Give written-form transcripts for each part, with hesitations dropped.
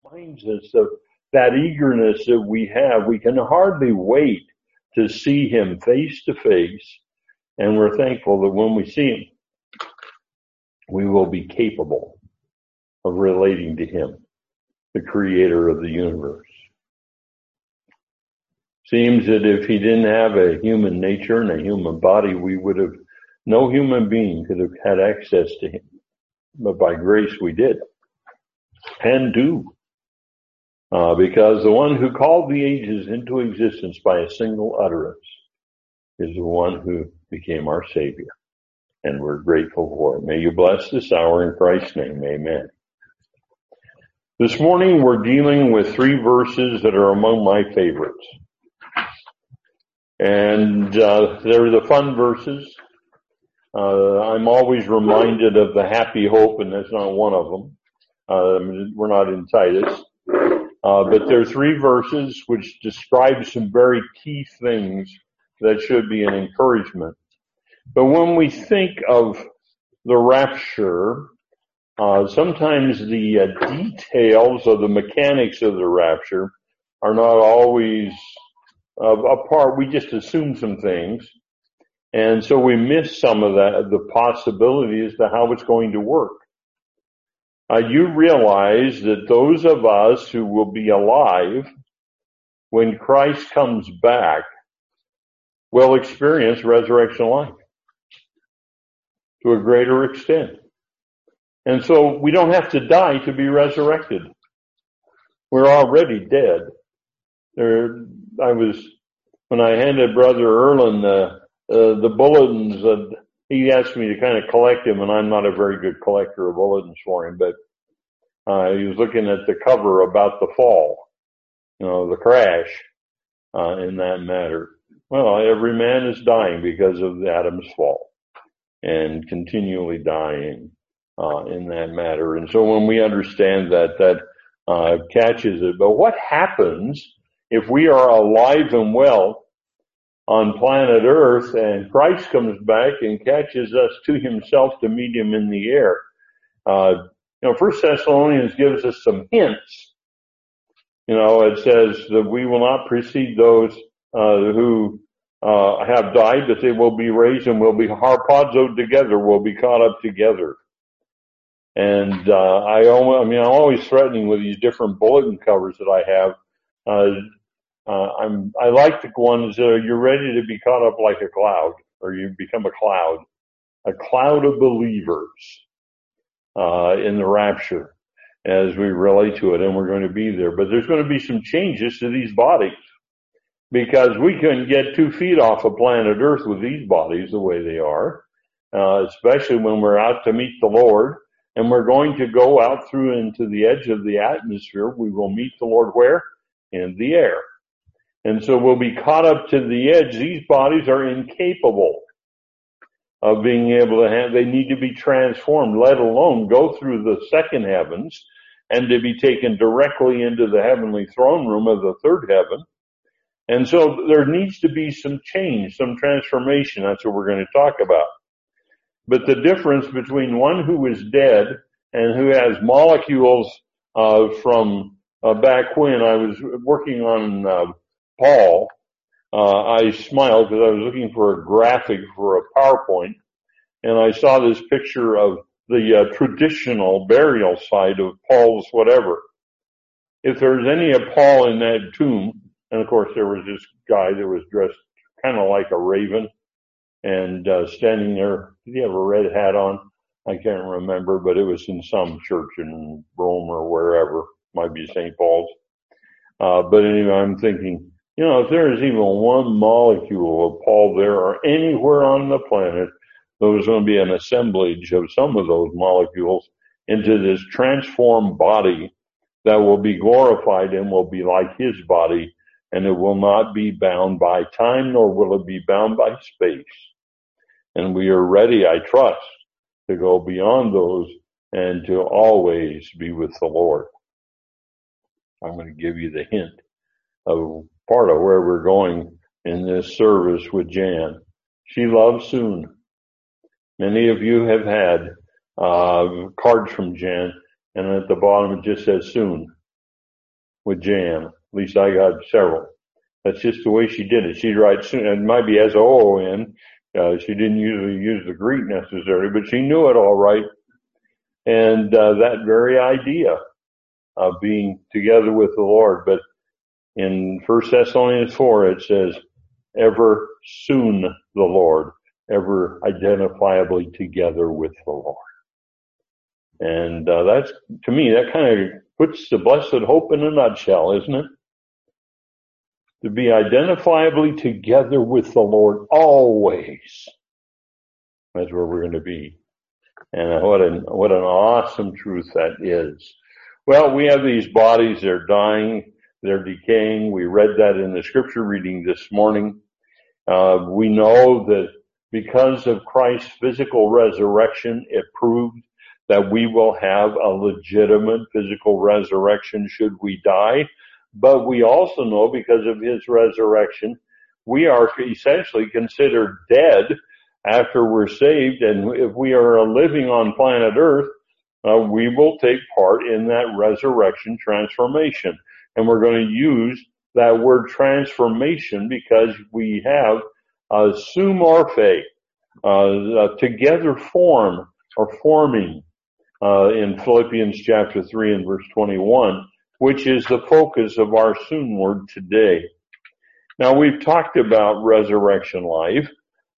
reminds us of that eagerness that we have. We can hardly wait to see him face to face, and we're thankful that when we see him, we will be capable of relating to him, the creator of the universe. Seems that if he didn't have a human nature and a human body, no human being could have had access to him. But by grace we did and do. Because the one who called the ages into existence by a single utterance is the one who became our Savior. And we're grateful for it. May you bless this hour in Christ's name. Amen. This morning we're dealing with 3 verses that are among my favorites. And they're the fun verses. I'm always reminded of the happy hope, and that's not one of them. We're not in Titus. But there are 3 verses which describe some very key things that should be an encouragement. But when we think of the rapture, sometimes the details of the mechanics of the rapture are not always apart. We just assume some things. And so we miss some of the possibility as to how it's going to work. You realize that those of us who will be alive when Christ comes back will experience resurrection life to a greater extent. And so we don't have to die to be resurrected. We're already dead. When I handed Brother Erlin the bulletins, he asked me to kind of collect them, and I'm not a very good collector of bulletins for him, but he was looking at the cover about the fall, the crash in that matter. Well, every man is dying because of Adam's fall and continually dying in that matter. And so when we understand that catches it. But what happens if we are alive and well on planet Earth and Christ comes back and catches us to himself to meet him in the air? 1 Thessalonians gives us some hints. It says that we will not precede those who have died, but they will be raised and will be harpazoed together, will be caught up together. And I'm always threatening with these different bulletin covers that I have. I like the ones that are, you're ready to be caught up like a cloud, or you become a cloud of believers in the rapture as we relate to it, and we're going to be there. But there's going to be some changes to these bodies, because we couldn't get 2 feet off of planet Earth with these bodies the way they are, especially when we're out to meet the Lord, and we're going to go out through into the edge of the atmosphere. We will meet the Lord where? In the air. And so we'll be caught up to the edge. These bodies are incapable of being able to they need to be transformed, let alone go through the second heavens and to be taken directly into the heavenly throne room of the third heaven. And so there needs to be some change, some transformation. That's what we're going to talk about. But the difference between one who is dead and who has molecules from back when I was working on Paul, I smiled because I was looking for a graphic for a PowerPoint, and I saw this picture of the traditional burial site of Paul's whatever. If there's any of Paul in that tomb, and of course there was this guy that was dressed kind of like a raven and standing there. Did he have a red hat on? I can't remember, but it was in some church in Rome or wherever. Might be St. Paul's. But anyway, I'm thinking, if there is even one molecule of Paul there or anywhere on the planet, there's going to be an assemblage of some of those molecules into this transformed body that will be glorified and will be like his body, and it will not be bound by time, nor will it be bound by space. And we are ready, I trust, to go beyond those and to always be with the Lord. I'm going to give you the hint of part of where we're going in this service with Jan. She loves soon. Many of you have had cards from Jan, and at the bottom it just says soon. with Jan. At least I got several. That's just the way she did it. She'd write, it might be S-O-O-N. She didn't usually use the Greek necessarily, but she knew it all right. And that very idea of being together with the Lord. But in 1 Thessalonians 4, it says, ever soon the Lord, ever identifiably together with the Lord. And that's, to me, that kind of puts the blessed hope in a nutshell, isn't it? To be identifiably together with the Lord always. That's where we're going to be. And what an awesome truth that is. Well, we have these bodies, they're dying, they're decaying. We read that in the scripture reading this morning. We know that because of Christ's physical resurrection, it proved that we will have a legitimate physical resurrection should we die. But we also know because of his resurrection, we are essentially considered dead after we're saved. And if we are living on planet Earth, we will take part in that resurrection transformation. And we're going to use that word transformation because we have sumorphe, together form or forming, in Philippians chapter 3 and verse 21, which is the focus of our soon word today. Now we've talked about resurrection life,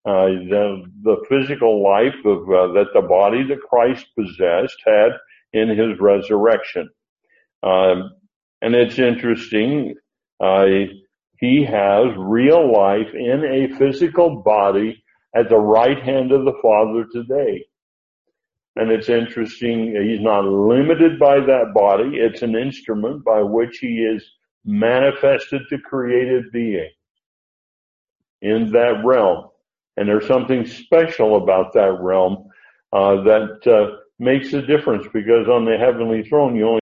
the physical life of that the body that Christ possessed had in his resurrection. And it's interesting, he has real life in a physical body at the right hand of the Father today. And it's interesting, he's not limited by that body. It's an instrument by which he is manifested to created being in that realm. And there's something special about that realm that makes a difference, because on the heavenly throne you only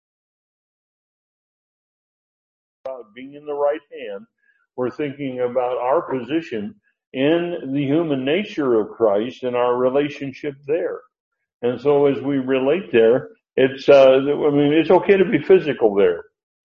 about being in the right hand. We're thinking about our position in the human nature of Christ and our relationship there. And so as we relate there, it's okay to be physical there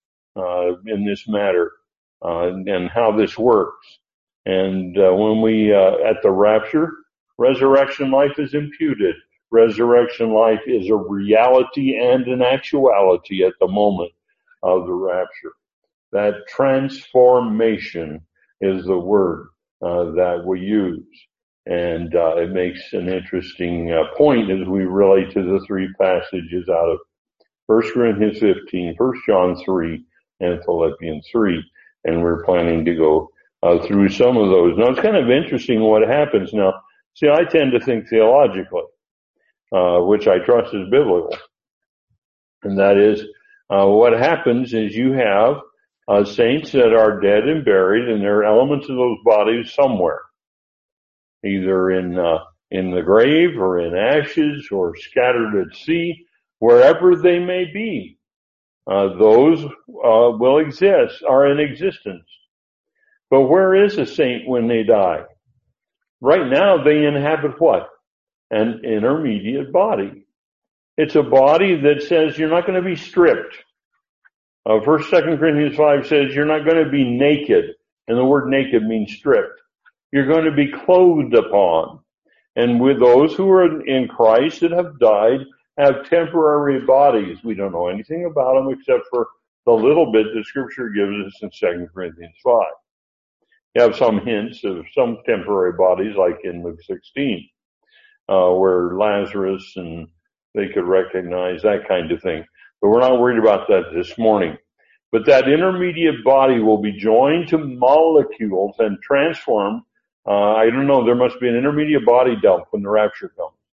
in this matter and how this works. And when we at the rapture, resurrection life is imputed. Resurrection life is a reality and an actuality at the moment of the rapture. That transformation is the word that we use. And it makes an interesting point as we relate to the three passages out of 1 Corinthians 15, 1 John 3, and Philippians 3. And we're planning to go through some of those. Now, it's kind of interesting what happens now. See, I tend to think theologically, which I trust is biblical. And that is, what happens is you have saints that are dead and buried, and there are elements of those bodies somewhere, either in the grave or in ashes or scattered at sea, wherever they may be. Those will exist, are in existence. But where is a saint when they die? Right now they inhabit what? An intermediate body. It's a body that says you're not going to be stripped. 1st, 2nd Corinthians 5 says you're not going to be naked. And the word naked means stripped. You're going to be clothed upon. And with those who are in Christ that have died have temporary bodies. We don't know anything about them except for the little bit the scripture gives us in 2 Corinthians 5. You have some hints of some temporary bodies, like in Luke 16, where Lazarus and they could recognize that kind of thing. But we're not worried about that this morning. But that intermediate body will be joined to molecules and transformed. I don't know, there must be an intermediate body dump when the rapture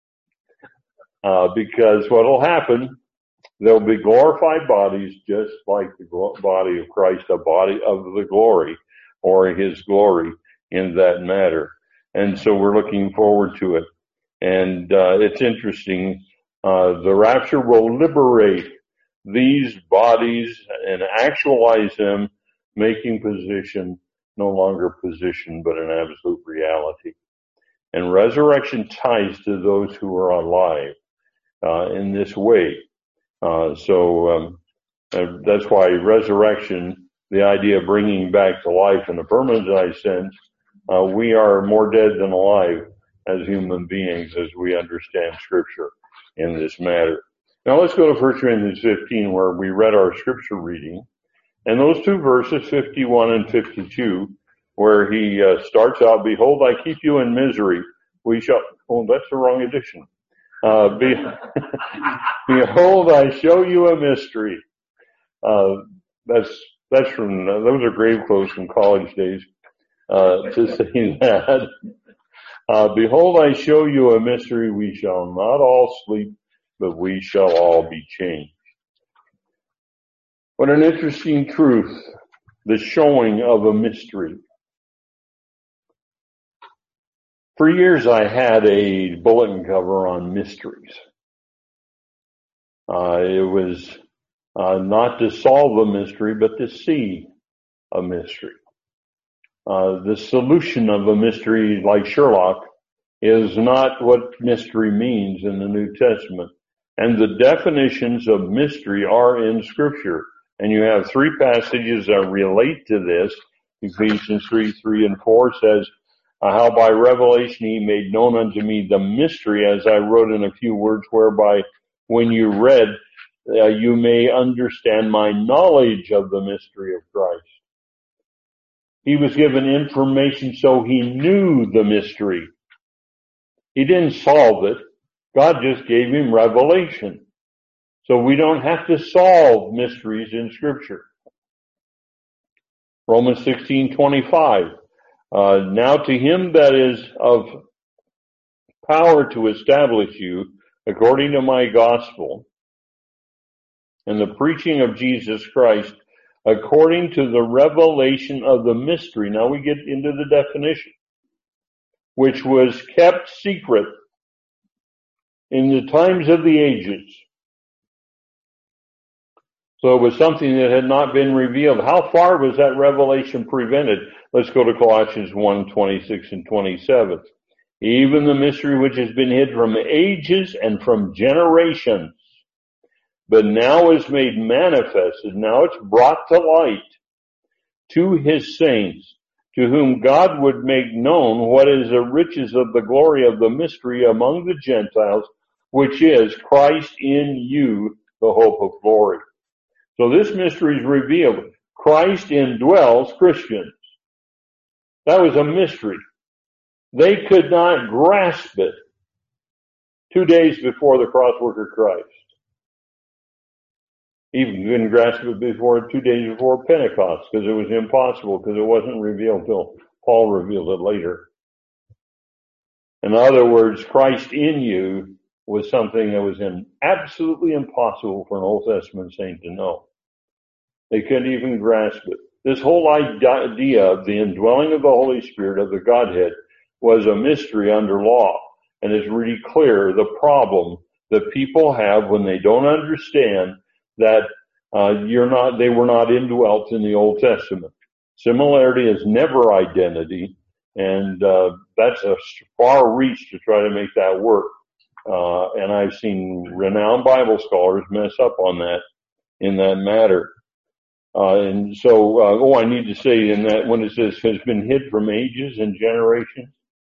comes. Because what will happen, there'll be glorified bodies just like the body of Christ, a body of the glory, or his glory in that matter. And so we're looking forward to it. And it's interesting, the rapture will liberate these bodies and actualize them, making position no longer position, but an absolute reality. And resurrection ties to those who are alive in this way. So That's why resurrection, the idea of bringing back to life in a permanent sense, we are more dead than alive as human beings as we understand Scripture in this matter. Now let's go to 1 Corinthians 15 where we read our Scripture reading. And those two verses, 51 and 52, where he starts out, "Behold, I keep you in misery. We shall," oh, that's the wrong edition. "Behold, I show you a mystery." That's from, those are grave clothes from college days, to say that. "Behold, I show you a mystery. We shall not all sleep, but we shall all be changed." What an interesting truth, the showing of a mystery. For years I had a bulletin cover on mysteries. It was not to solve a mystery, but to see a mystery. The solution of a mystery, like Sherlock, is not what mystery means in the New Testament. And the definitions of mystery are in Scripture. And you have three passages that relate to this. Ephesians 3 and 4 says, "How by revelation he made known unto me the mystery, as I wrote in a few words, whereby when you read, you may understand my knowledge of the mystery of Christ." He was given information so he knew the mystery. He didn't solve it. God just gave him revelation. So we don't have to solve mysteries in Scripture. Romans 16:25. "Now to him that is of power to establish you according to my gospel and the preaching of Jesus Christ according to the revelation of the mystery." Now we get into the definition. "Which was kept secret in the times of the ages." So it was something that had not been revealed. How far was that revelation prevented? Let's go to Colossians 1:26 and 27. "Even the mystery which has been hid from ages and from generations, but now is made manifested," now it's brought to light, "to his saints, to whom God would make known what is the riches of the glory of the mystery among the Gentiles, which is Christ in you, the hope of glory." So this mystery is revealed. Christ indwells Christians. That was a mystery. They could not grasp it 2 days before the cross work of Christ. Even couldn't grasp it before 2 days before Pentecost, because it was impossible, because it wasn't revealed till Paul revealed it later. In other words, Christ in you was something that was absolutely impossible for an Old Testament saint to know. They couldn't even grasp it. This whole idea of the indwelling of the Holy Spirit, of the Godhead, was a mystery under law. And it's really clear the problem that people have when they don't understand that they were not indwelt in the Old Testament. Similarity is never identity, and that's a far reach to try to make that work. And I've seen renowned Bible scholars mess up on that in that matter. And so, I need to say in that when it says has been hid from ages and generations,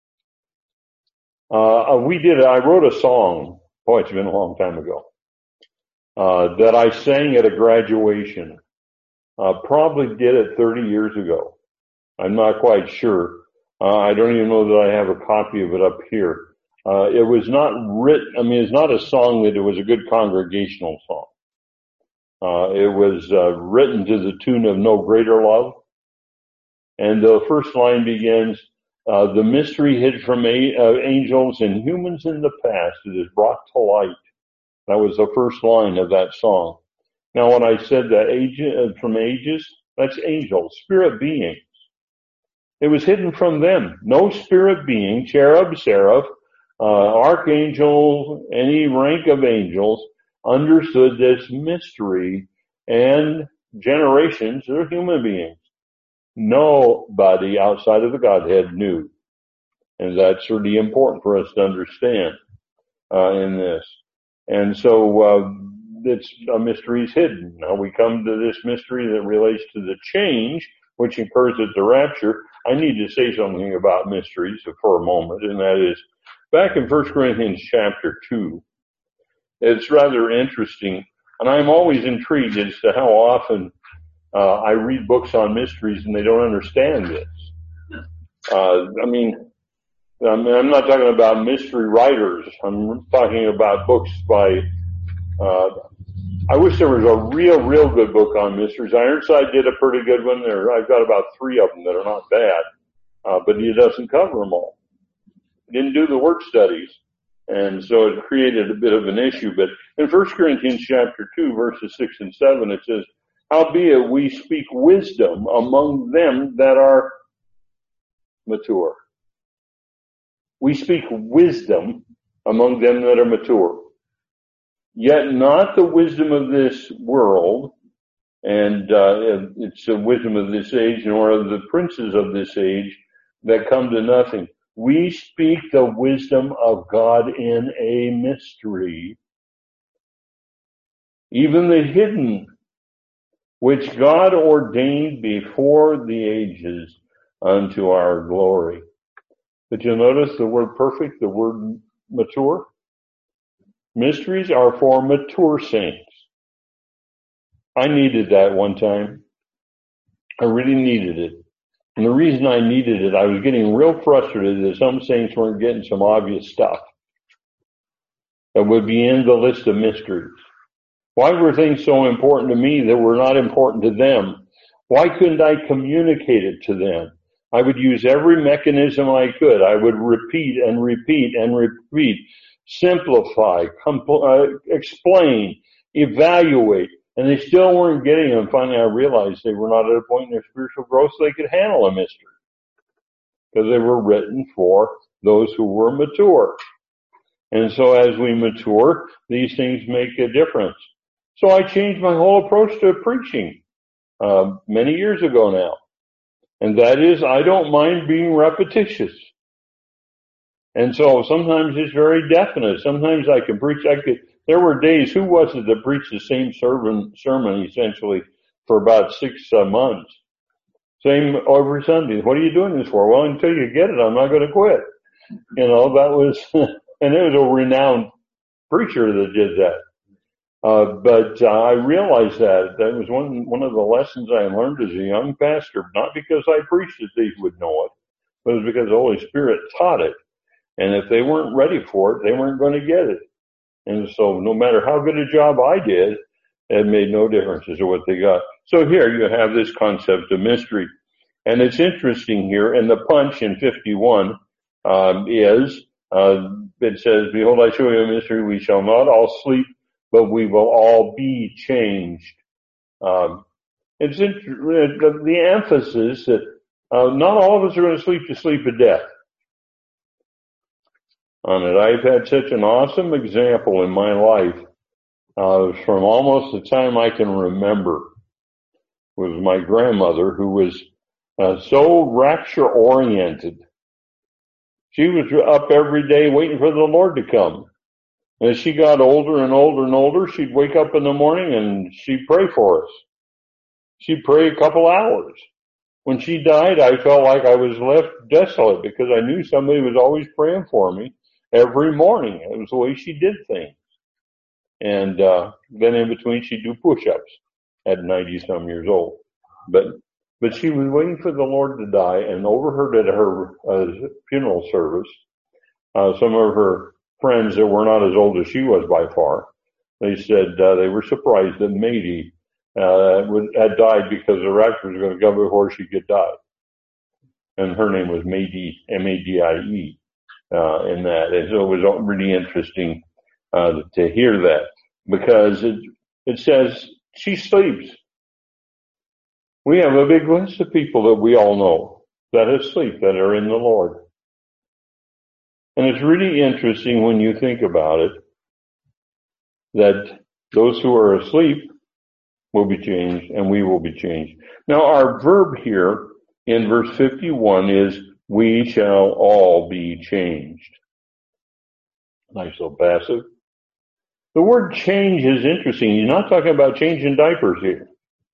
I wrote a song, it's been a long time ago, that I sang at a graduation. Probably did it 30 years ago. I'm not quite sure. I don't even know that I have a copy of it up here. It was not written, it's not a song that it was a good congregational song. It was written to the tune of "No Greater Love." And the first line begins, "The mystery hid from angels and humans in the past, it is brought to light." That was the first line of that song. Now when I said that from ages, that's angels, spirit beings. It was hidden from them. No spirit being, cherub, seraph, archangel, any rank of angels understood this mystery, and generations are human beings. Nobody outside of the Godhead knew. And that's really important for us to understand in this. And so that's a mystery is hidden. Now we come to this mystery that relates to the change which occurs at the rapture. I need to say something about mysteries for a moment, and that is back in 1 Corinthians chapter 2. It's rather interesting, and I'm always intrigued as to how often I read books on mysteries and they don't understand this. I'm not talking about mystery writers. I'm talking about books by, I wish there was a real good book on mysteries. Ironside did a pretty good one there. I've got about 3 of them that are not bad, but he doesn't cover them all. He didn't do the work studies, and so it created a bit of an issue. But in 1 Corinthians chapter 2, verses 6 and 7, it says, howbeit we speak wisdom among them that are mature. We speak wisdom among them that are mature. Yet not the wisdom of this world, and it's the wisdom of this age, nor of the princes of this age that come to nothing. We speak the wisdom of God in a mystery, even the hidden, which God ordained before the ages unto our glory. Did you notice the word perfect, the word mature? Mysteries are for mature saints. I needed that one time. I really needed it. And the reason I needed it, I was getting real frustrated that some saints weren't getting some obvious stuff that would be in the list of mysteries. Why were things so important to me that were not important to them? Why couldn't I communicate it to them? I would use every mechanism I could. I would repeat and repeat and repeat, simplify, explain, evaluate, and they still weren't getting them. Finally, I realized they were not at a point in their spiritual growth so they could handle a mystery, because they were written for those who were mature. And so as we mature, these things make a difference. So I changed my whole approach to preaching many years ago now. And that is, I don't mind being repetitious. And so sometimes it's very definite. Sometimes I can preach. There were days, who was it that preached the same sermon essentially for about 6 months? Same every Sunday. What are you doing this for? Well, until you get it, I'm not going to quit. That was, and it was a renowned preacher that did that. But I realized that was one of the lessons I learned as a young pastor, not because I preached that they would know it, but it was because the Holy Spirit taught it. And if they weren't ready for it, they weren't going to get it. And so no matter how good a job I did, it made no difference as to what they got. So here you have this concept of mystery. And it's interesting here, and the punch in 51 it says, behold, I show you a mystery, we shall not all sleep, but we will all be changed. It's the emphasis that not all of us are going to sleep the sleep of death on it. I've had such an awesome example in my life from almost the time I can remember. Was my grandmother, who was so rapture oriented. She was up every day waiting for the Lord to come. As she got older and older and older, she'd wake up in the morning and she'd pray for us. She'd pray a couple hours. When she died, I felt like I was left desolate because I knew somebody was always praying for me every morning. It was the way she did things. And then in between, she'd do push-ups at 90-some years old. But she was waiting for the Lord to die, and overheard at her funeral service, some of her friends that were not as old as she was by far, they said they were surprised that Mady had died because the rapture was going to come before she could die. And her name was Mady, M-A-D-I-E, in that. And so it was really interesting to hear that, because it says she sleeps. We have a big list of people that we all know that are asleep, that are in the Lord. And it's really interesting when you think about it, that those who are asleep will be changed and we will be changed. Now our verb here in verse 51 is, we shall all be changed. Nice little passive. The word change is interesting. He's not talking about changing diapers here.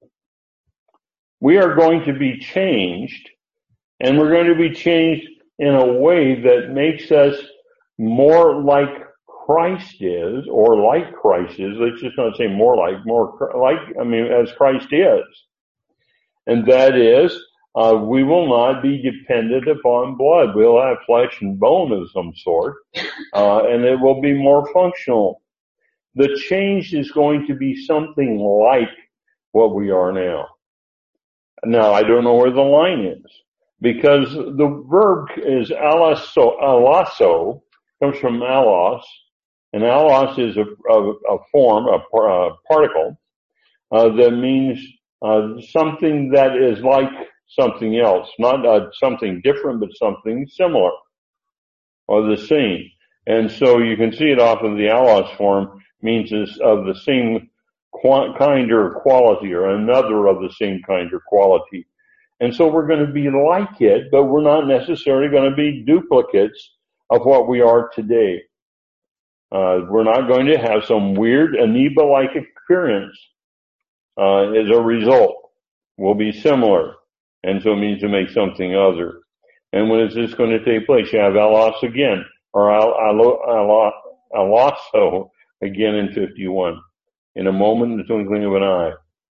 We are going to be changed, and we're going to be changed in a way that makes us more like Christ is, or like Christ is. Let's just not say more like, as Christ is. And that is, we will not be dependent upon blood. We'll have flesh and bone of some sort, and it will be more functional. The change is going to be something like what we are now. Now, I don't know where the line is, because the verb is alasso, comes from allos, and allos is a form, a particle, that means something that is like something else, not something different, but something similar or the same. And so you can see it off of the allos form, means is of the same kind or quality, or another of the same kind or quality. And so we're going to be like it, but we're not necessarily going to be duplicates of what we are today. We're not going to have some weird amoeba-like appearance as a result. We'll be similar. And so it means to make something other. And when is this going to take place? You have allos again, or alasso again in 51. In a moment, in the twinkling of an eye.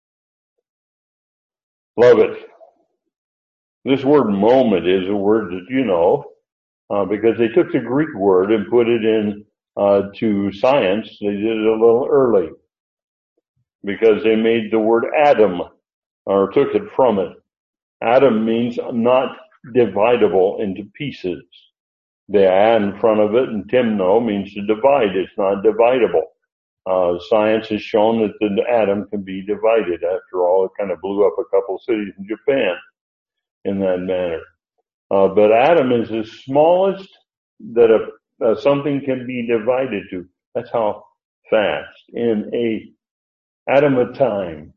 Love it. This word moment is a word that you know, because they took the Greek word and put it in to science. They did it a little early, because they made the word atom, or took it from it. Atom means not dividable into pieces. The a in front of it, and timno means to divide. It's not dividable. Science has shown that the atom can be divided. After all, it kind of blew up a couple cities in Japan in that manner. But atom is the smallest that something can be divided to. That's how fast. In a atom of time.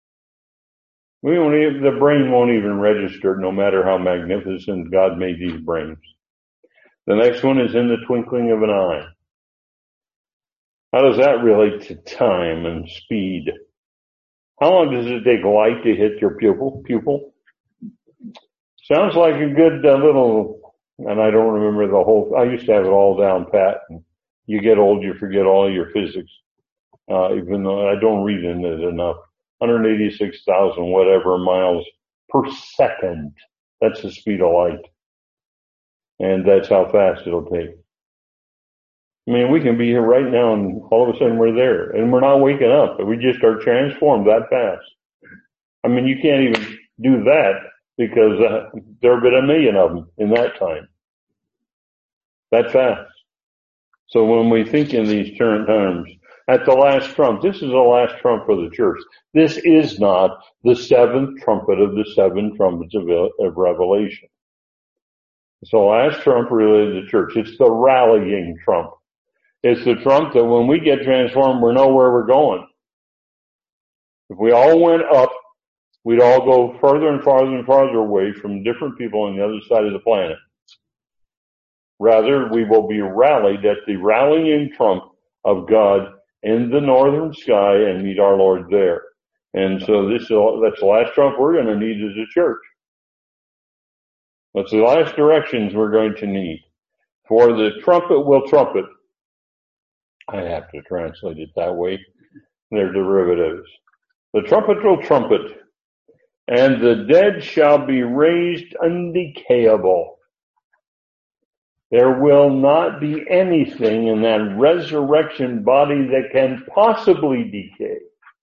The brain won't even register, no matter how magnificent God made these brains. The next one is in the twinkling of an eye. How does that relate to time and speed? How long does it take light to hit your pupil? Sounds like a good little, and I don't remember the whole, I used to have it all down pat. And you get old, you forget all your physics, even though I don't read in it enough. 186,000 whatever miles per second. That's the speed of light. And that's how fast it'll take. I mean, we can be here right now and all of a sudden we're there, and we're not waking up, but we just are transformed that fast. I mean, you can't even do that, because there have been a million of them in that time. That fast. So when we think in these current terms, at the last trump, this is the last trump for the church. This is not the seventh trumpet of the seven trumpets of Revelation. It's the last trump related to the church. It's the rallying trump. It's the trump that when we get transformed, we know where we're going. If we all went up, we'd all go further and farther and farther away from different people on the other side of the planet. Rather, we will be rallied at the rallying trump of God in the northern sky and meet our Lord there. And so that's the last trump we're going to need as a church. That's the last directions we're going to need. For the trumpet will trumpet. I have to translate it that way. They're derivatives. The trumpet will trumpet, and the dead shall be raised undecayable. There will not be anything in that resurrection body that can possibly decay.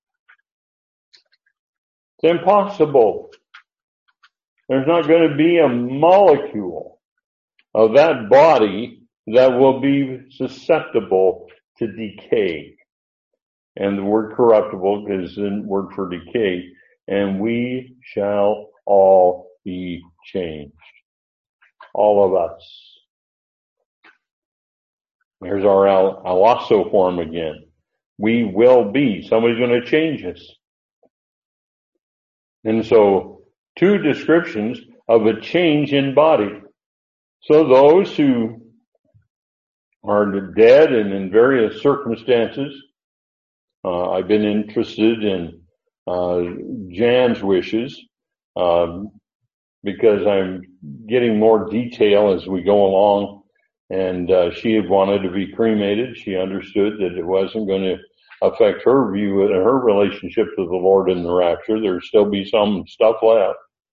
It's impossible. There's not going to be a molecule of that body that will be susceptible to decay. And the word corruptible is the word for decay. And we shall all be changed. All of us. Here's our alasso form again. We will be. Somebody's going to change us. And so, two descriptions of a change in body. So those who are dead and in various circumstances I've been interested in Jan's wishes because I'm getting more detail as we go along. And she had wanted to be cremated. She understood that it wasn't going to affect her view and her relationship to the Lord in the rapture. There'd still be some stuff left.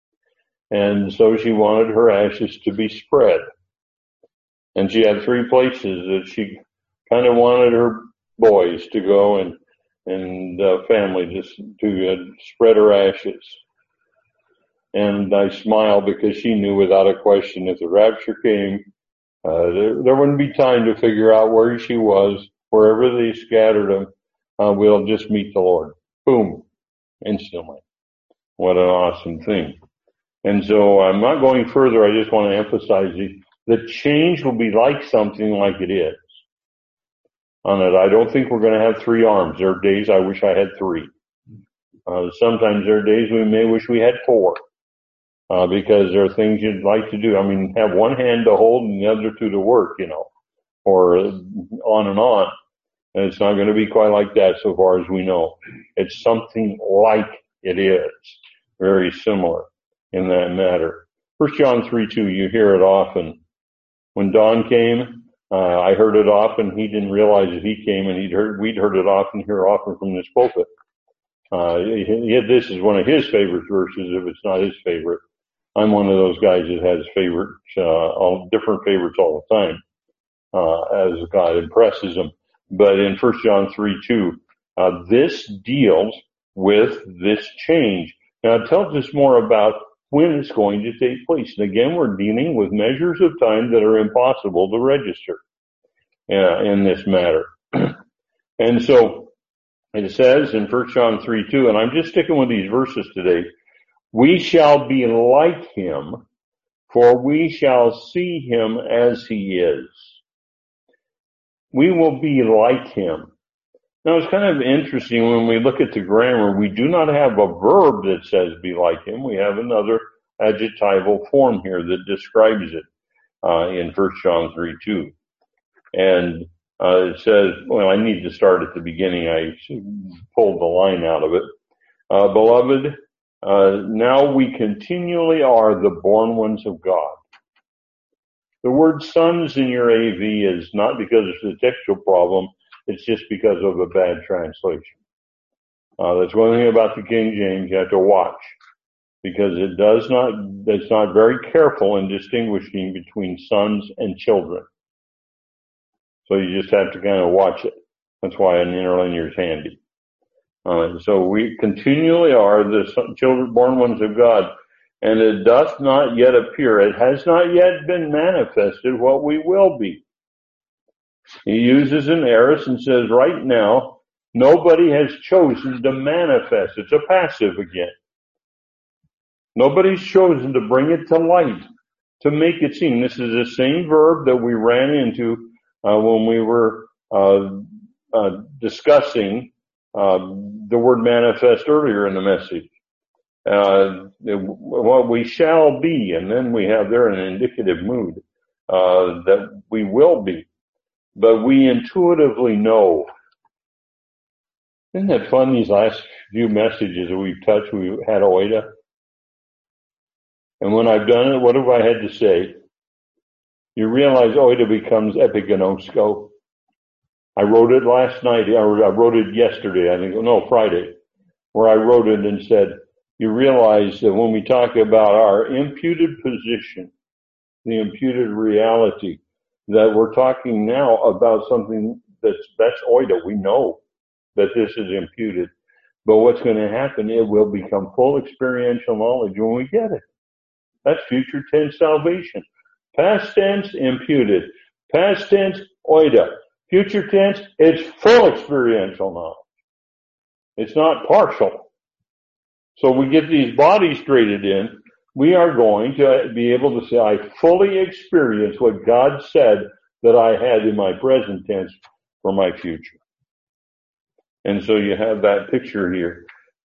And so she wanted her ashes to be spread. And she had 3 places that she kind of wanted her boys to go and family just to spread her ashes. And I smiled because she knew without a question if the rapture came, there wouldn't be time to figure out where she was. Wherever they scattered them, we'll just meet the Lord. Boom. Instantly. What an awesome thing. And so I'm not going further. I just want to emphasize the change will be like something like it is. On it, I don't think we're going to have 3 arms. There are days I wish I had 3. Sometimes there are days we may wish we had 4. Because there are things you'd like to do. I mean, have one hand to hold and the other 2 to work, or on and on. And it's not going to be quite like that so far as we know. It's something like it is. Very similar in that matter. 1 John 3:2, you hear it often. When Don came, I heard it often. He didn't realize that he came, and we'd heard it often, hear often from this pulpit. This is one of his favorite verses, if it's not his favorite. I'm one of those guys that has favorites, all different favorites all the time, as God impresses them. But in 1 John 3:2, this deals with this change. Now it tells us more about when it's going to take place. And again, we're dealing with measures of time that are impossible to register in this matter. And so it says in 1 John 3:2, and I'm just sticking with these verses today, we shall be like him, for we shall see him as he is. We will be like him. Now it's kind of interesting when we look at the grammar, we do not have a verb that says be like him. We have another adjectival form here that describes it in 1 John 3:2. And it says, well, I need to start at the beginning. I pulled the line out of it. Beloved, now we continually are the born ones of God. The word sons in your AV is not because it's a textual problem. It's just because of a bad translation. That's one thing about the King James you have to watch, because it's not very careful in distinguishing between sons and children. So you just have to kind of watch it. That's why an interlinear is handy. So we continually are the children, born ones of God, and it doth not yet appear. It has not yet been manifested what we will be. He uses an aorist and says right now, nobody has chosen to manifest. It's a passive again. Nobody's chosen to bring it to light, to make it seen. This is the same verb that we ran into when we were discussing the word manifest earlier in the message. What we shall be, and then we have there an indicative mood that we will be. But we intuitively know. Isn't that fun, these last few messages that we've touched? We had Oida. And when I've done it, what have I had to say? You realize Oida becomes epigenosko. I wrote it last night, or I wrote it yesterday, Friday, where I wrote it and said, you realize that when we talk about our imputed position, the imputed reality, that we're talking now about something that's Oida. We know that this is imputed. But what's going to happen, it will become full experiential knowledge when we get it. That's future tense salvation. Past tense, imputed. Past tense, Oida. Future tense, it's full experiential knowledge. It's not partial. So we get these bodies traded in. We are going to be able to say, I fully experience what God said that I had in my present tense for my future. And so you have that picture here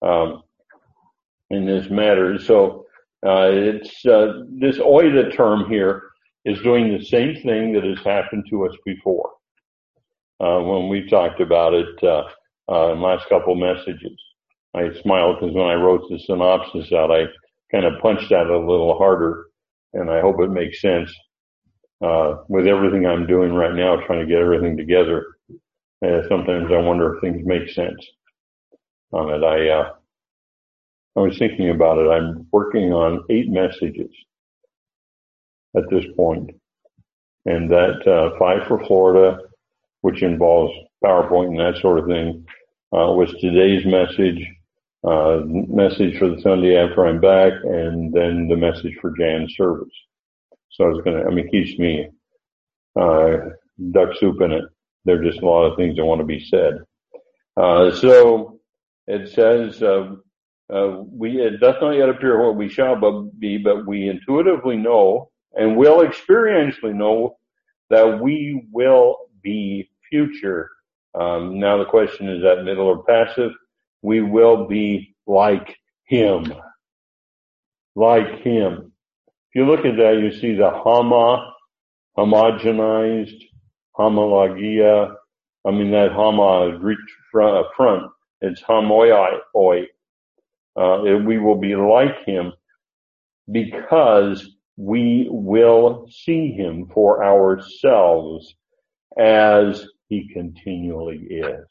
in this matter. So it's this Oida term here is doing the same thing that has happened to us before when we talked about it in the last couple messages. I smiled because when I wrote the synopsis out, I kind of punched at it a little harder, and I hope it makes sense. With everything I'm doing right now, trying to get everything together, sometimes I wonder if things make sense on it. I was thinking about it. I'm working on 8 messages at this point, and that 5 for Florida, which involves PowerPoint and that sort of thing, was today's message, message for the Sunday after I'm back, and then the message for Jan's service. So it keeps me duck soup in it. There are just a lot of things that want to be said. So it says, it does not yet appear what we shall be, but we intuitively know and will experientially know that we will be future. Now the question is that middle or passive? We will be like Him. Like Him. If you look at that, you see the homogenized, homologia. That homo, Greek front, it's homoioi. We will be like Him because we will see Him for ourselves as He continually is.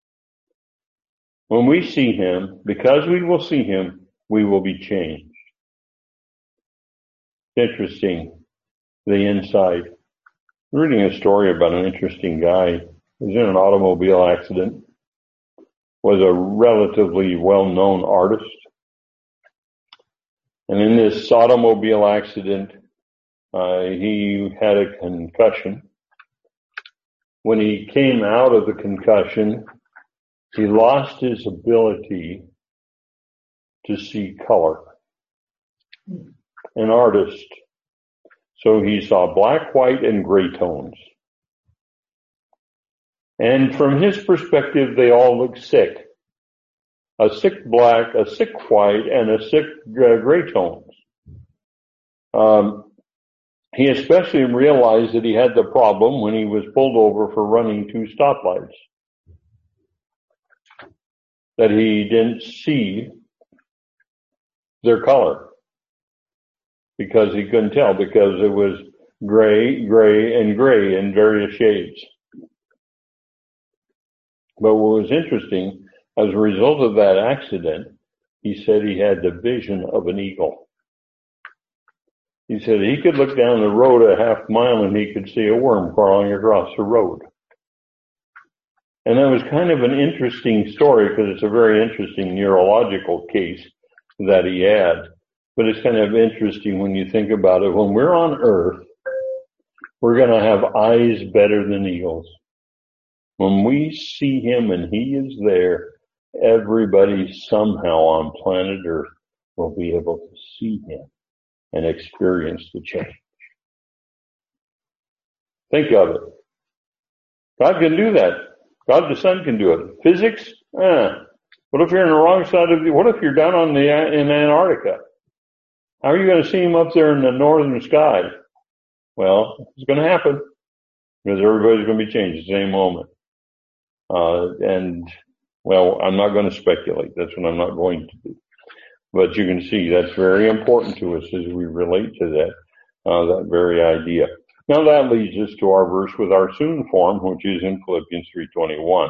When we see Him, because we will see Him, we will be changed. Interesting, the insight. I'm reading a story about an interesting guy who was in an automobile accident, was a relatively well-known artist. And in this automobile accident, he had a concussion. When he came out of the concussion, he lost his ability to see color. An artist. So he saw black, white, and gray tones. And from his perspective, they all looked sick. A sick black, a sick white, and a sick gray tones. He especially realized that he had the problem when he was pulled over for running 2 stoplights. That he didn't see their color. Because he couldn't tell, because it was gray, and gray in various shades. But what was interesting, as a result of that accident, he said he had the vision of an eagle. He said he could look down the road a half mile and he could see a worm crawling across the road. And that was kind of an interesting story because it's a very interesting neurological case that he had. But it's kind of interesting when you think about it. When we're on earth, we're going to have eyes better than eagles. When we see Him and He is there, everybody somehow on planet Earth will be able to see Him and experience the change. Think of it. God can do that. God the Son can do it. Physics? What if you're on the wrong side of what if you're down in Antarctica? How are you going to see Him up there in the northern sky? Well, it's going to happen because everybody's going to be changed at the same moment. I'm not going to speculate. That's what I'm not going to do. But you can see that's very important to us as we relate to that very idea. Now that leads us to our verse with our soon form, which is in Philippians 3:21.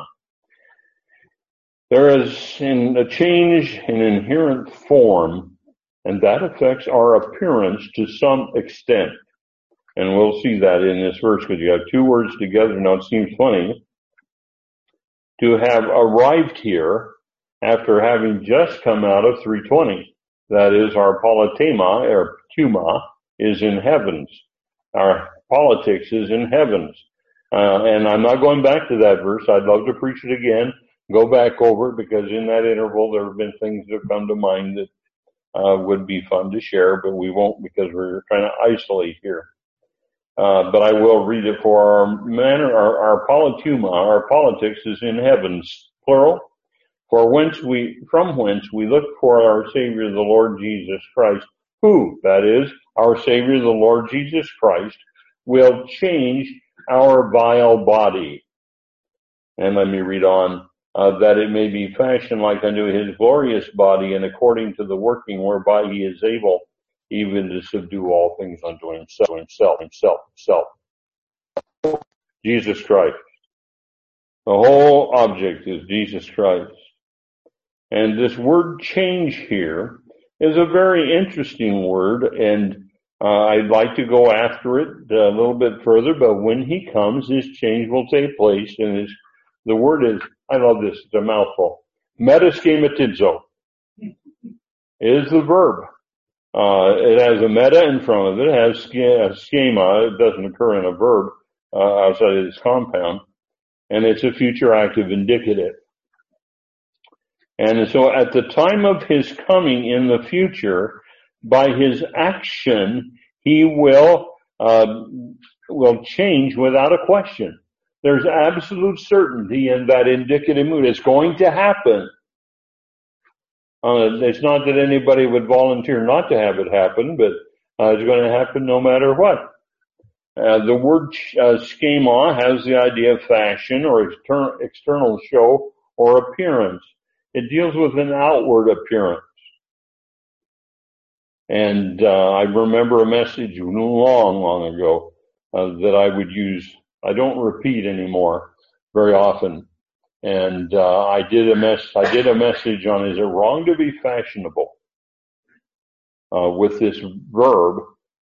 There is a change in inherent form, and that affects our appearance to some extent. And we'll see that in this verse because you have 2 words together. Now it seems funny to have arrived here after having just come out of 3:20. That is, our politema, or pneuma, is in heavens. Our politics is in heavens. And I'm not going back to that verse. I'd love to preach it again. Go back over it because in that interval there have been things that have come to mind that would be fun to share, but we won't because we're trying to isolate here. But I will read it for our polituma, our politics is in heavens, plural. From whence we look for our Savior, the Lord Jesus Christ, who, that is, our Savior, the Lord Jesus Christ, will change our vile body. And let me read on. that it may be fashioned like unto his glorious body, and according to the working whereby he is able even to subdue all things unto himself. Jesus Christ. The whole object is Jesus Christ. And this word change here is a very interesting word, and I'd like to go after it a little bit further, but when he comes, this change will take place, and the word is, I love this, it's a mouthful, metaschematizo is the verb. It has a meta in front of it, it has schema, it doesn't occur in a verb outside of its compound, and it's a future active indicative. And so at the time of his coming in the future, by his action, he will change without a question. There's absolute certainty in that indicative mood. It's going to happen. It's not that anybody would volunteer not to have it happen, but it's going to happen no matter what. The word schema has the idea of fashion or external show or appearance. It deals with an outward appearance. And I remember a message long ago that I would use. I don't repeat anymore very often. And I did a message on, is it wrong to be fashionable? With this verb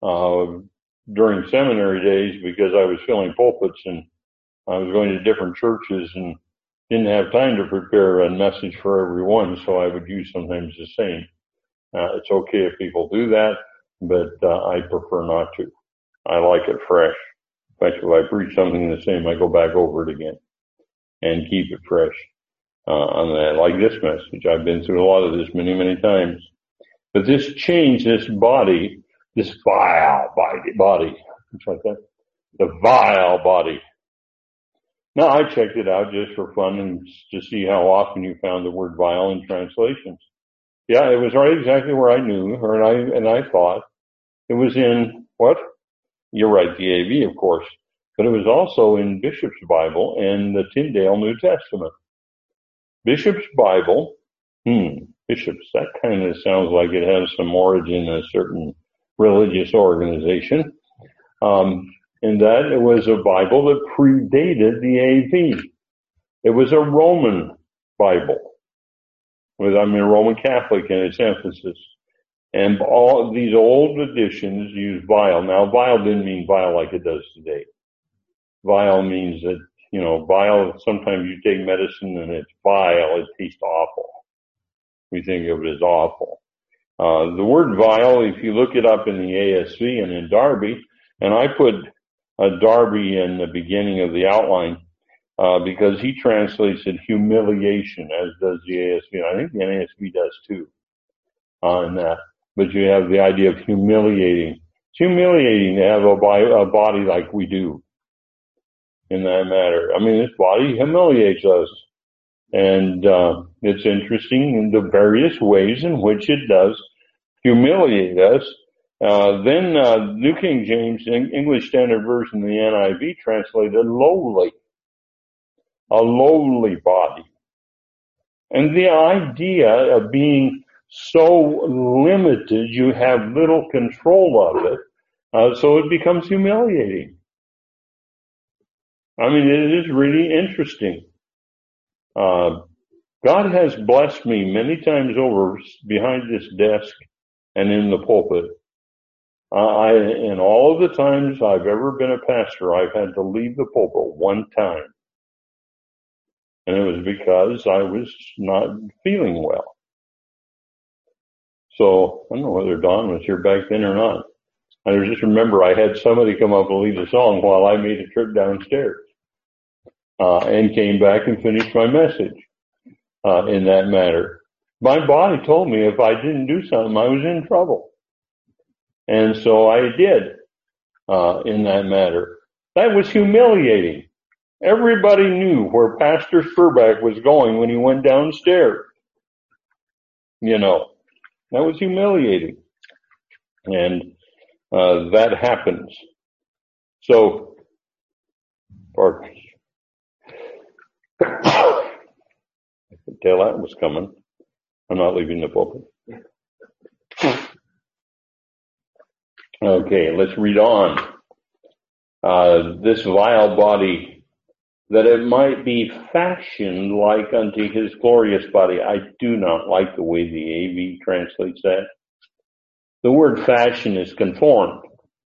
during seminary days, because I was filling pulpits and I was going to different churches and didn't have time to prepare a message for everyone, so I would use sometimes the same. It's okay if people do that, but I prefer not to. I like it fresh. In fact, if I preach something the same, I go back over it again and keep it fresh. And I like this message. I've been through a lot of this many times. But this change, this body, this vile body, it's like that, the vile body. Now, I checked it out just for fun and to see how often you found the word vile in translations. Yeah, it was right exactly where I knew, and I thought. It was in, what? You're right, the AV, of course. But it was also in Bishop's Bible and the Tyndale New Testament. Bishop's Bible, Bishop's, that kind of sounds like it has some origin in a certain religious organization. In that it was a Bible that predated the AV. It was a Roman Bible. Roman Catholic in its emphasis. And all of these old editions use vile. Now, vile didn't mean vile like it does today. Vile means that, vile, sometimes you take medicine and it's vile, it tastes awful. We think of it as awful. The word vile, if you look it up in the ASV and in Darby, and I put Darby in the beginning of the outline, because he translates it humiliation, as does the ASV. And I think the NASB does too, on that. But you have the idea of humiliating. It's humiliating to have a body like we do in that matter. This body humiliates us. And it's interesting in the various ways in which it does humiliate us. Then New King James, English Standard Version, the NIV translated lowly. A lowly body. And the idea of being so limited, you have little control of it, so it becomes humiliating. It is really interesting. God has blessed me many times over behind this desk and in the pulpit. In all of the times I've ever been a pastor, I've had to leave the pulpit one time. And it was because I was not feeling well. So, I don't know whether Don was here back then or not. I just remember I had somebody come up and lead a song while I made a trip downstairs. And came back and finished my message, in that matter. My body told me if I didn't do something, I was in trouble. And so I did, in that matter. That was humiliating. Everybody knew where Pastor Spurback was going when he went downstairs. That was humiliating. And, that happens. So, pardon me. tell that was coming. I'm not leaving the pulpit. Okay, let's read on. This vile body, that it might be fashioned like unto his glorious body. I do not like the way the AV translates that. The word fashion is conformed.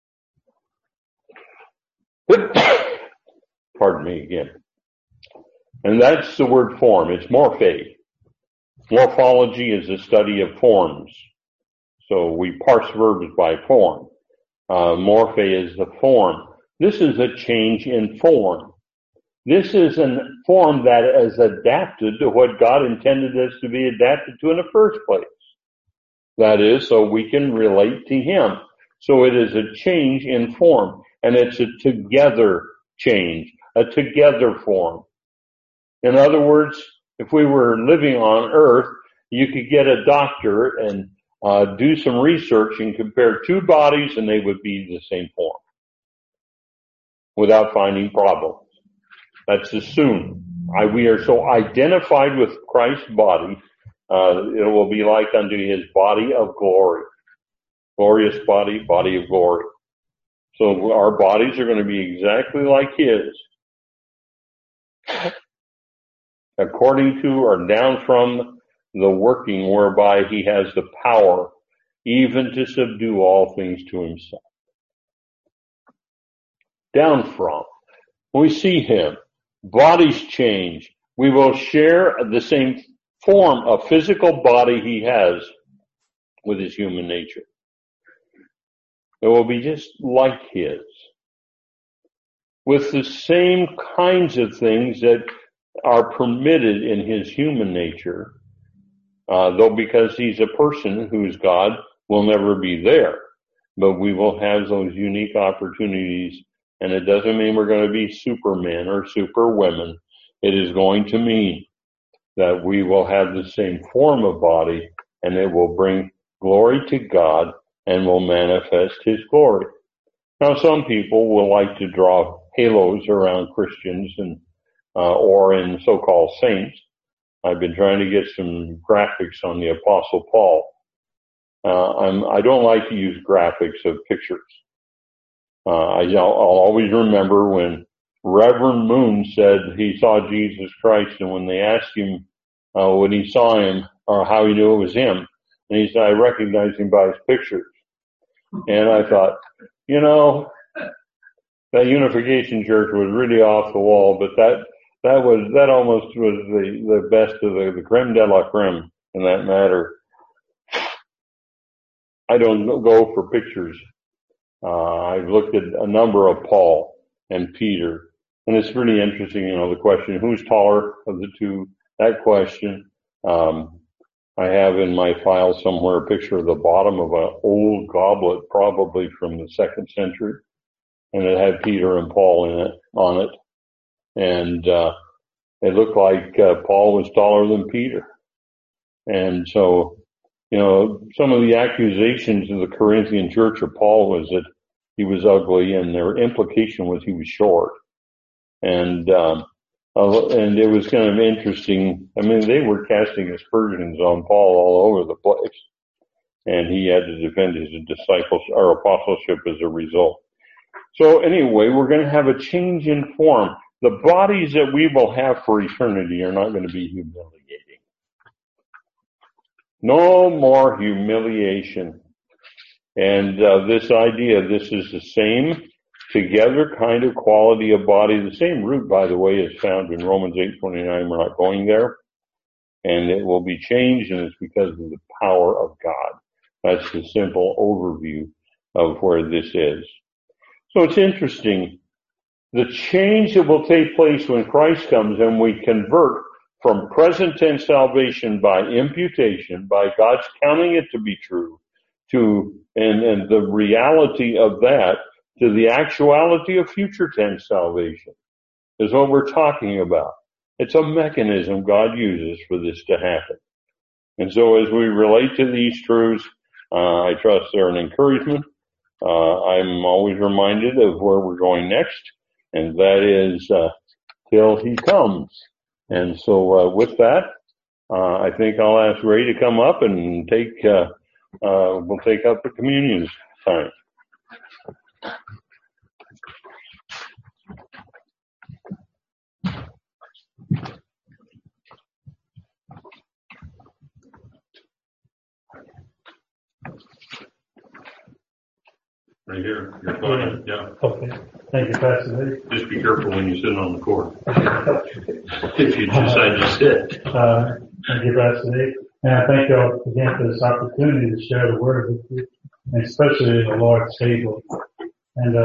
Pardon me again. And that's the word form. It's morphe. Morphology is the study of forms. So we parse verbs by form. Morphe is the form. This is a change in form. This is a form that is adapted to what God intended us to be adapted to in the first place. That is, so we can relate to Him. So it is a change in form, and it's a together change, a together form. In other words, if we were living on Earth, you could get a doctor and do some research and compare two bodies, and they would be the same form without finding problems. That's assumed. We are so identified with Christ's body, it will be like unto his body of glory. Glorious body, body of glory. So our bodies are going to be exactly like his. According to or down from the working whereby he has the power even to subdue all things to himself. Down from. We see him. Bodies change. We will share the same form of physical body he has with his human nature. It will be just like his. With the same kinds of things that are permitted in his human nature, though because he's a person who's God, will never be there. But we will have those unique opportunities, and it doesn't mean we're going to be supermen or superwomen. It is going to mean that we will have the same form of body, and it will bring glory to God and will manifest his glory. Now, some people will like to draw halos around Christians and or in so-called saints. I've been trying to get some graphics on the Apostle Paul. I don't like to use graphics of pictures. I'll always remember when Reverend Moon said he saw Jesus Christ, and when they asked him when he saw him or how he knew it was him, and he said, I recognized him by his pictures. And I thought, that Unification Church was really off the wall, but that almost was the best of the creme de la creme in that matter. I don't go for pictures. I've looked at a number of Paul and Peter, and it's really interesting, the question, who's taller of the two? That question. I have in my file somewhere a picture of the bottom of an old goblet, probably from the 2nd century, and it had Peter and Paul on it. And it looked like Paul was taller than Peter. And so, some of the accusations of the Corinthian church of Paul was that he was ugly, and their implication was he was short. And it was kind of interesting. I mean, they were casting aspersions on Paul all over the place, and he had to defend his discipleship or apostleship as a result. So anyway, we're going to have a change in form. The bodies that we will have for eternity are not going to be humiliating. No more humiliation. And this idea, this is the same together kind of quality of body. The same root, by the way, is found in Romans 8:29. We're not going there. And it will be changed, and it's because of the power of God. That's the simple overview of where this is. So it's interesting. The change that will take place when Christ comes and we convert from present tense salvation by imputation, by God's counting it to be true, to and the reality of that to the actuality of future tense salvation is what we're talking about. It's a mechanism God uses for this to happen. And so as we relate to these truths, I trust they're an encouragement. I'm always reminded of where we're going next, and that is till he comes. And so with that, I think I'll ask Ray to come up and we'll take up the communion time. Right here. You're fine. Yeah. Okay. Thank you, Pastor Lee. Just be careful when you're sitting on the court. If you decide to sit. Thank you, Pastor Lee. And I thank you all again for this opportunity to share the word with you, and especially the Lord's table. And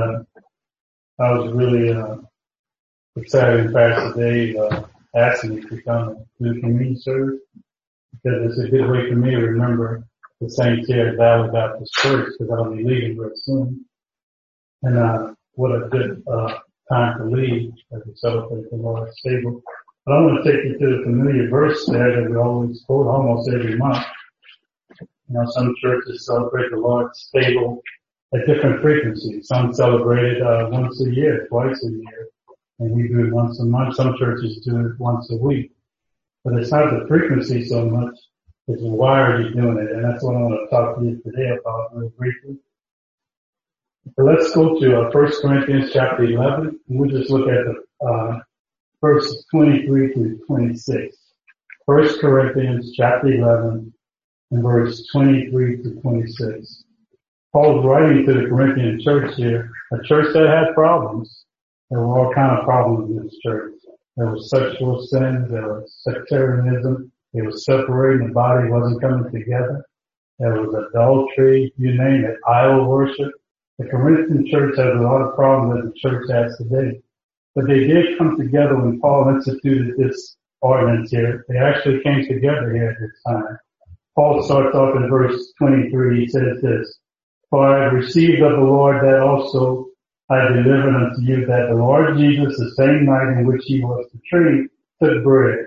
I was really excited when Pastor Dave asked me to come to the community service, because it's a good way for me to remember the saints here at Valley Baptist Church, because I'll be leaving very soon. And what a good time to leave as we celebrate the Lord's table. But I want to take you to the familiar verse there that we always quote almost every month. You know, some churches celebrate the Lord's table at different frequencies. Some celebrate it once a year, twice a year, and we do it once a month. Some churches do it once a week. But it's not the frequency so much, it's why are you doing it? And that's what I want to talk to you today about real briefly. So let's go to 1 Corinthians chapter 11, and we'll just look at the verses 23 through 26. 1 Corinthians chapter 11 and verse 23 to 26. Paul's writing to the Corinthian church here, a church that had problems. There were all kinds of problems in this church. There was sexual sins, there was sectarianism, it was separating, the body wasn't coming together. There was adultery, you name it, idol worship. The Corinthian church has a lot of problems that the church has today. But they did come together when Paul instituted this ordinance here. They actually came together here at this time. Paul starts off in verse 23. He says this, "For I have received of the Lord that also I delivered unto you, that the Lord Jesus, the same night in which he was betrayed, took bread.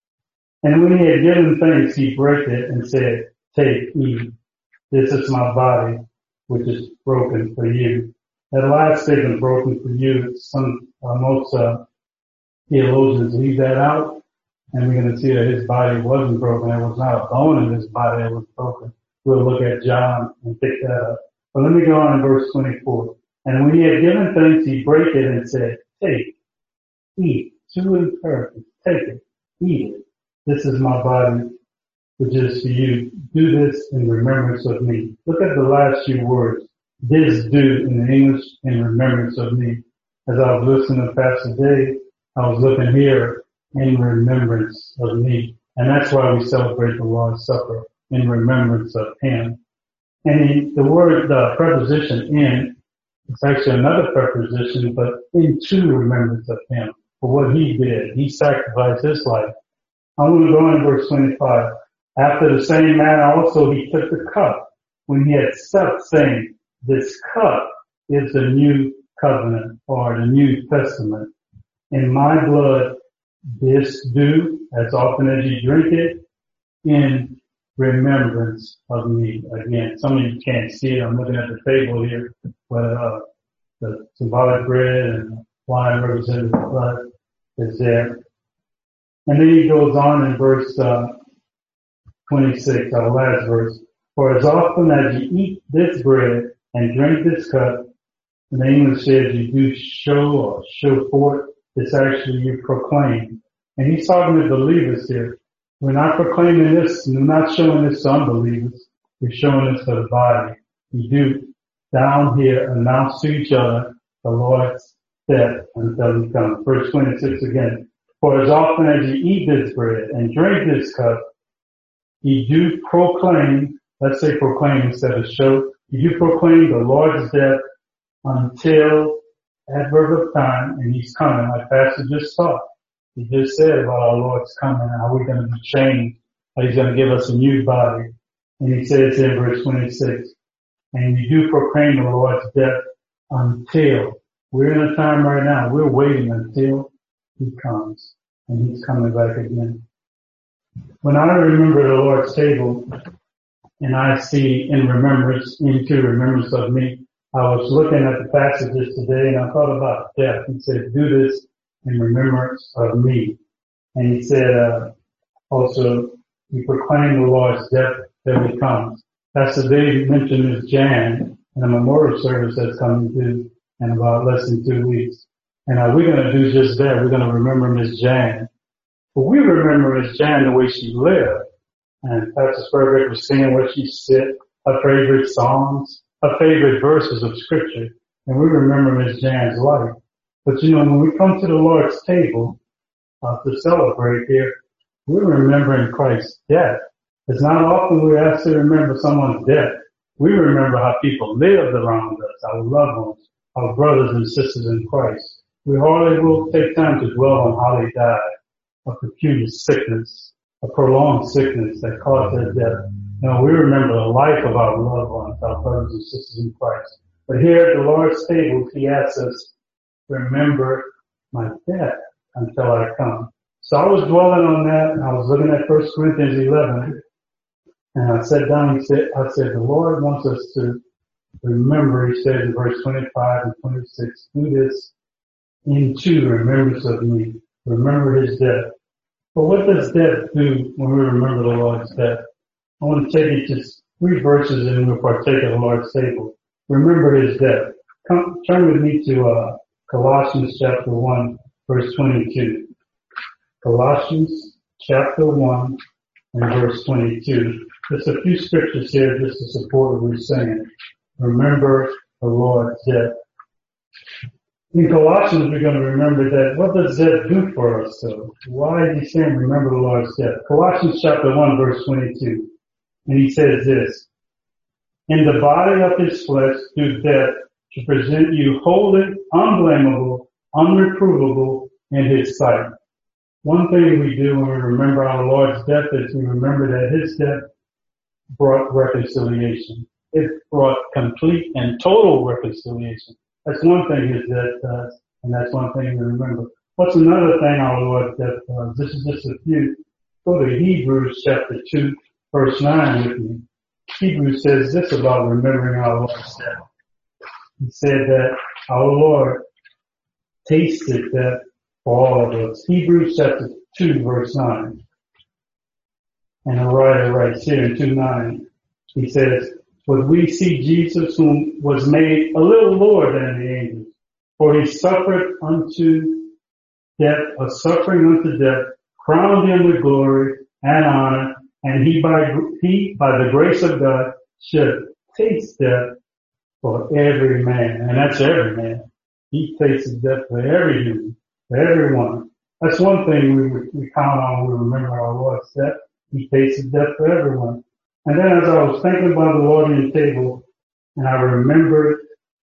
And when he had given thanks, he brake it and said, Take, eat. This is my body, which is broken for you." That last statement, broken for you, most theologians leave that out. And we're going to see that his body wasn't broken. There was not a bone in his body that was broken. We'll look at John and pick that up. But let me go on in verse 24. "And when he had given thanks, he brake it and said, Take, eat, two imperative, take it, eat it. This is my body, which is for you. Do this in remembrance of me." Look at the last few words. This do in the English in remembrance of me. As I was listening to Pastor Dave, I was looking here in remembrance of me. And that's why we celebrate the Lord's Supper, in remembrance of him. And the word, the preposition in, it's actually another preposition, but into remembrance of him, for what he did. He sacrificed his life. I want to go in verse 25. "After the same manner also he took the cup when he had supped, saying, This cup is the new covenant," or the New Testament. "In my blood, this do, as often as you drink it, in remembrance of me." Again, some of you can't see it. I'm looking at the table here, but the symbolic bread and wine representing the blood is there. And then he goes on in verse 26, our last verse. "For as often as you eat this bread and drink this cup," in the English says you do show forth, it's actually you proclaim. And he's talking to believers here. We're not proclaiming this, we're not showing this to unbelievers. We're showing this to the body. We do down here announce to each other the Lord's death until he comes. Verse 26 again. "For as often as you eat this bread and drink this cup, you do proclaim," let's say proclaim instead of show, "you do proclaim the Lord's death until adverb of time," and he's coming, like Pastor just taught. He just said about our Lord's coming, how we're going to be changed, how he's going to give us a new body. And he says in verse 26, "And you do proclaim the Lord's death until." We're in a time right now, we're waiting until he comes, and he's coming back again. When I remember the Lord's table, and I see in remembrance, into remembrance of me, I was looking at the passages today, and I thought about death. He said, "Do this in remembrance of me." And he said, also, we proclaim the Lord's death till he comes. Pastor Dave mentioned Ms. Jan in a memorial service that's coming due in about less than 2 weeks. And we're going to do just that. We're going to remember Ms. Jan. But we remember Ms. Jan the way she lived. And Pastor Spurgeon was saying where she sit, her favorite songs, her favorite verses of scripture. And we remember Ms. Jan's life. But you know, when we come to the Lord's table to celebrate here, we're remembering Christ's death. It's not often we're asked to remember someone's death. We remember how people lived around us, our loved ones, our brothers and sisters in Christ. We hardly will take time to dwell on how they died, a peculiar sickness, a prolonged sickness that caused their death. No, we remember the life of our loved ones, our brothers and sisters in Christ. But here at the Lord's table, he asks us, remember my death until I come. So I was dwelling on that, and I was looking at 1 Corinthians 11, and I sat down and I said, the Lord wants us to remember, he said in verse 25 and 26, do this into remembrance of me. Remember his death. But what does death do when we remember the Lord's death? I want to take you to 3 verses and we'll partake of the Lord's table. Remember his death. Turn with me to Colossians chapter 1, verse 22. Colossians chapter 1 and verse 22. There's a few scriptures here just to support what we're saying. Remember the Lord's death. In Colossians, we're going to remember that. What does death do for us, though? Why is he saying remember the Lord's death? Colossians chapter 1, verse 22. And he says this, in the body of his flesh through death to present you holy, unblameable, unreprovable in his sight. One thing we do when we remember our Lord's death is we remember that his death brought reconciliation. It brought complete and total reconciliation. That's one thing his death does, and that's one thing we remember. What's another thing our Lord's death does? This is just a few. Go to Hebrews chapter 2, verse 9 with me. Hebrews says this about remembering our Lord's death. He said that our Lord tasted death for all of us. Hebrews chapter 2, verse 9. And the writer writes here in 2:9, he says, but we see Jesus, who was made a little lower than the angels, for he suffered unto death, a suffering unto death, crowned him with glory and honor, and he by the grace of God should taste death for every man. And that's every man. He tasted death for every human, for everyone. That's one thing we count on when we remember our Lord's death. He tasted death for everyone. And then as I was thinking about the Lord in the table, and I remembered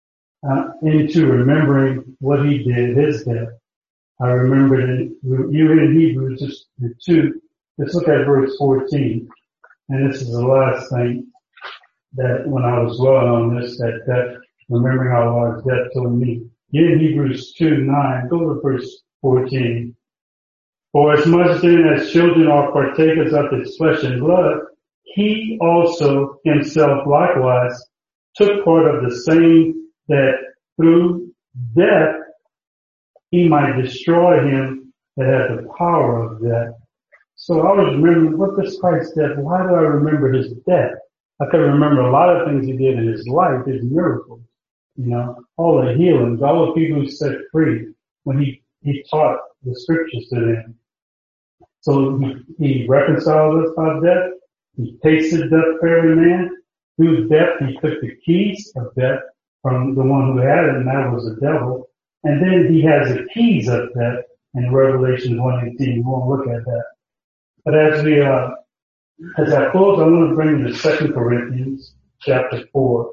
into remembering what he did, his death, I remembered even in Hebrews just the 2. Let's look at verse 14. And this is the last thing that when I was dwelling on this, that remembering our Lord's death told me. In Hebrews 2:9, go to verse 14. For as much then as children are partakers of his flesh and blood, he also himself likewise took part of the same, that through death he might destroy him that had the power of death. So I was remembering, what does Christ's death? Why do I remember his death? I can remember a lot of things he did in his life, his miracles, all the healings, all the people he set free when he taught the scriptures to them. So he reconciled us by death. He tasted death for every man. Through death, he took the keys of death from the one who had it, and that was the devil. And then he has the keys of death in Revelation 1:18. We won't look at that. But as I close, I want to bring you to 2 Corinthians chapter 4.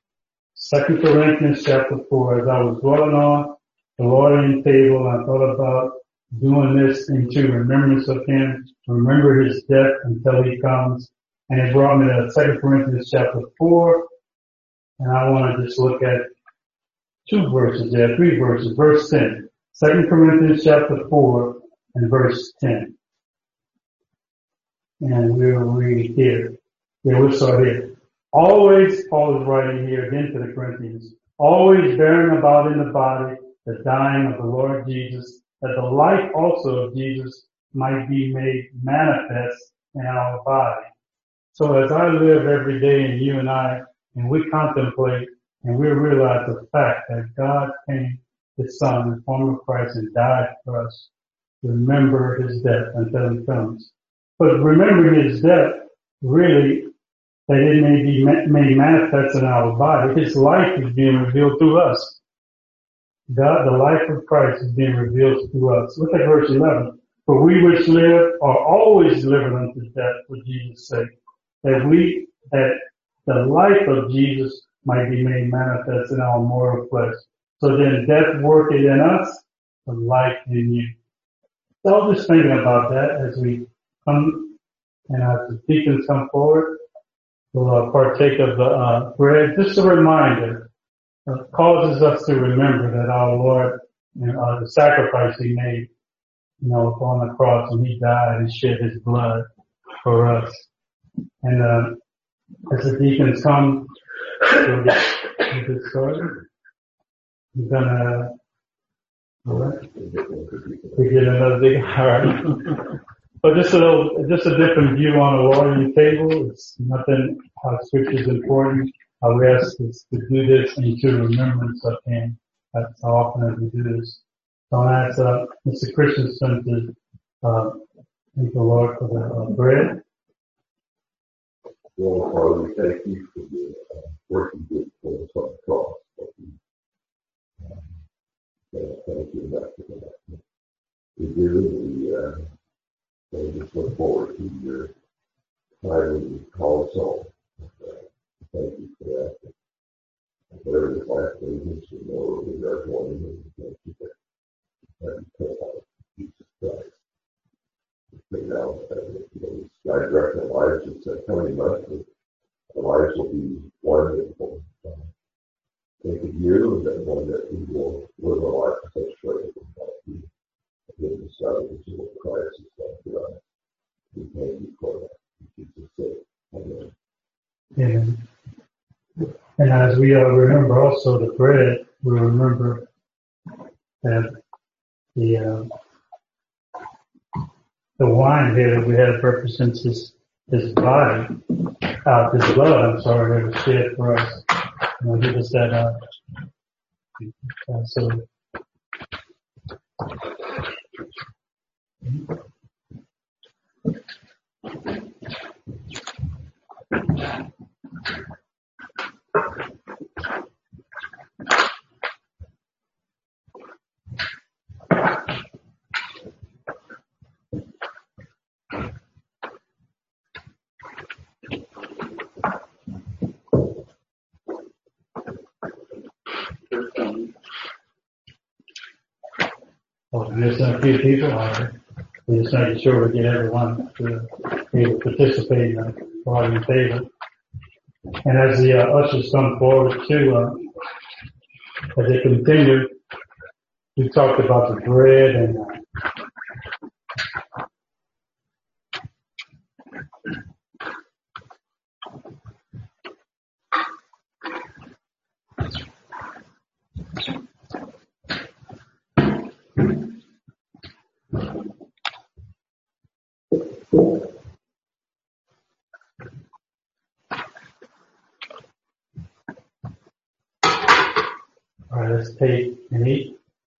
2 Corinthians chapter 4. As I was dwelling on the Lord in the table, I thought about doing this into remembrance of him, remember his death until he comes. And it brought me to 2 Corinthians chapter 4. And I want to just look at 2 verses there, 3 verses. Verse 10. 2 Corinthians chapter 4 and verse 10. And we'll read here. Yeah, we'll start here. Always, Paul is writing here again to the Corinthians, always bearing about in the body the dying of the Lord Jesus, that the life also of Jesus might be made manifest in our body. So as I live every day and you and I, and we contemplate and we realize the fact that God came, His Son, in the form of Christ, and died for us, remember His death until He comes. But remembering His death, really, that it may be made manifest in our body. His life is being revealed through us. God, the life of Christ is being revealed through us. Look at verse 11. For we which live are always delivered unto death for Jesus' sake, that the life of Jesus might be made manifest in our mortal flesh. So then death worketh in us, but life in you. So I was just thinking about that as we come and as the deacons come forward. We'll partake of the bread. Just a reminder, causes us to remember that our Lord, the sacrifice He made, upon the cross when He died and shed His blood for us. And as the deacons come, we'll get started. We're gonna, all right, we get another big, all right. But just a different view on the Lord's table. It's nothing how Scripture is important. We ask us to do this into remembrance of Him. That's how often as we do this. So I ask Mr. Christensen to thank the Lord for the bread. Well, Father, we thank you for the work you did for us on the cross. Thank you for that. We do. We just look forward to your time when you call us home. Thank you for that. Whatever the last thing is, we are going to thank you for that. Jesus Christ. But now, God directed our lives. It's a coming month. Our lives will be wonderful. Think of you and then one that we will live a life of such praise and you. In the Son of Jesus Christ is done for us. We thank you for that. In Jesus' name. Amen. Amen. And as we remember also the bread, we remember that the wine here that we have represents his body, his blood, that was shed for us. He was that, so. There's a few people out there. We're just making sure we get everyone to be able to participate in the volume table. And as the ushers come forward too, as they continue, we talked about the bread and all right, let's take and eat.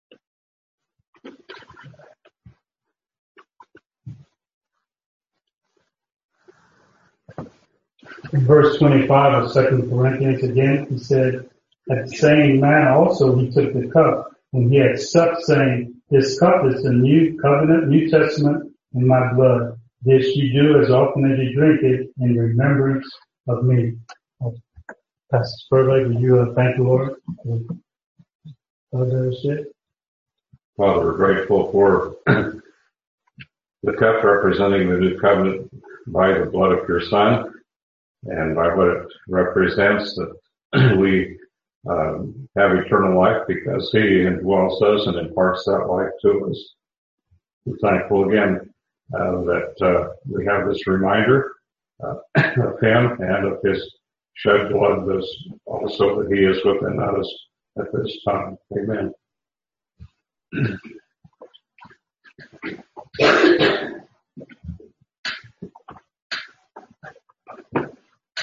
In verse 25 of 2 Corinthians again, he said, at the same manner also he took the cup when he had supped, saying, this cup is the new covenant, New Testament in my blood. This you do as often as you drink it in remembrance of me. Pastor Spurley, would you thank the Lord for those shit? Father, we're grateful for the cup representing the new covenant by the blood of your Son and by what it represents that we have eternal life because He indwells us and imparts that life to us. We're thankful again that we have this reminder of Him and of His shed blood, also that He is within us at this time. Amen.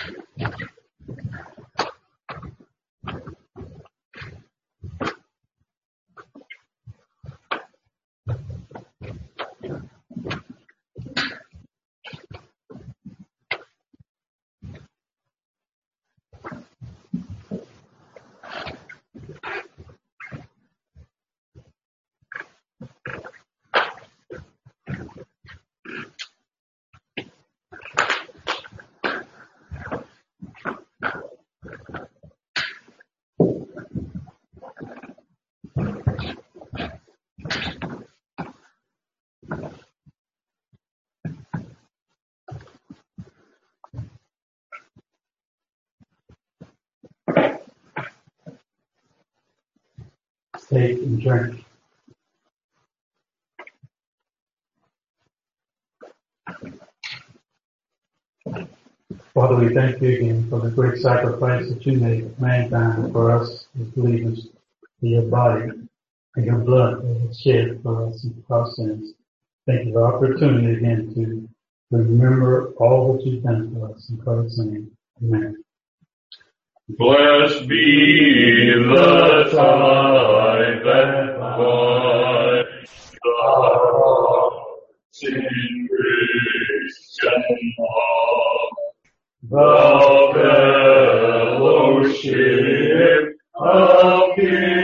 Take and drink. Father, we thank you again for the great sacrifice that you made of mankind for us as believers, for your body and your blood that was shed for us and for our sins. Thank you for the opportunity again to remember all that you've done for us in Christ's name. Amen. Blessed be the tie that binds us in Christian love, the fellowship of His